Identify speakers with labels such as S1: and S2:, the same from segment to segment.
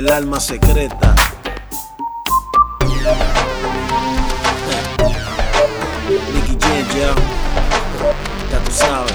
S1: El alma secreta. Nicky Jam, ya tú sabes.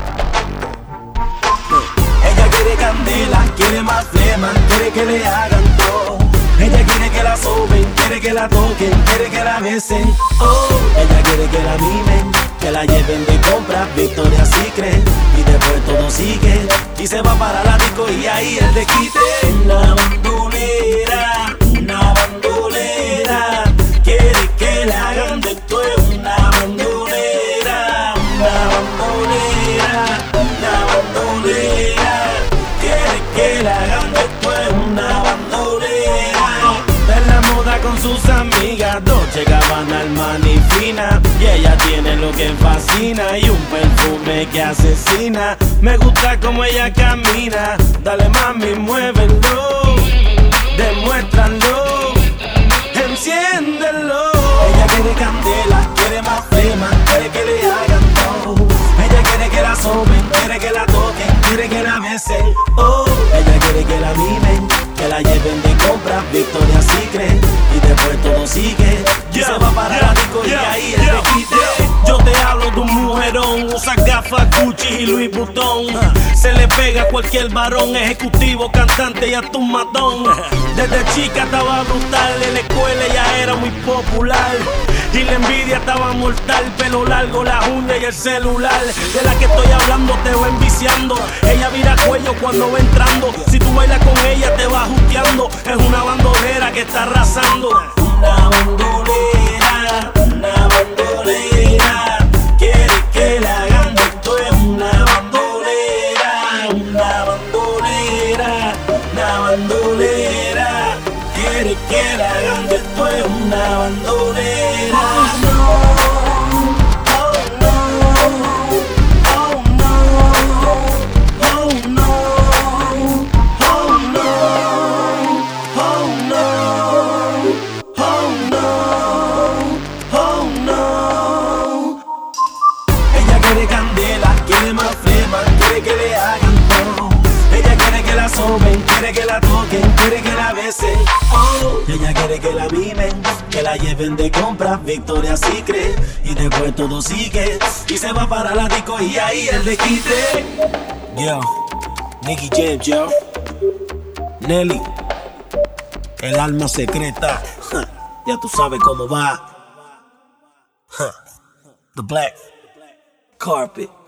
S2: Ella quiere candela, quiere más flema, quiere que le hagan todo. Ella quiere que la soben, quiere que la toquen, quiere que la besen. Oh, ella quiere que la mimen, que la lleven de compras, Victoria's Secret, y después todo sigue y se va para la disco y ahí el desquite. Una bandolera, una bandolera, quiere que la hagan de todo. Una bandolera, una bandolera, una bandolera, quiere que la hagan de todo. Una bandolera, de la moda con sus amigas, Dolce Gabbana, Armani fina, y ella tiene lo que fascina y un perfume que asesina. Me gusta como ella camina, dale mami, muévelo, demuéstralo, enciéndelo. Ella quiere candela, quiere más flema, quiere que le hagan todo. Ella quiere que la soben, quiere que la toquen, quiere que la besen. Oh, ella quiere que la mimen, que la lleven de compras, Victoria's Secret, y después todo sigue y se va para la disco y ahí el desquite. Yo te hablo de un mujerón, usa gafas, Gucci y Louis Vuitton. Se le pega a cualquier varón, ejecutivo, cantante y hasta un matón. Desde chica estaba brutal, en la escuela ella era muy popular y la envidia estaba mortal. Pelo largo, las uñas y el celular. De la que estoy hablando te va enviciando. Ella vira cuello cuando va entrando. Si tú bailas con ella te va justeando. Es una bandolera que está arrasando. Una bandolera, una bandolera, quiere que la hagan de todo. Es una bandolera, una bandolera, una bandolera, quiere que la hagan de todo. Es una bandolera. Quiere más flema, quiere que le hagan todo. Ella quiere que la soben, quiere que la toquen, quiere que la besen. Oh, ella quiere que la mimen, que la lleven de compras, Victoria's Secret, y después todo sigue y se va para la disco y ahí el desquite.
S1: Yo, Nicky Jam, yo. Nelly, el alma secreta. Ya tú sabes cómo va. The Black Carpet.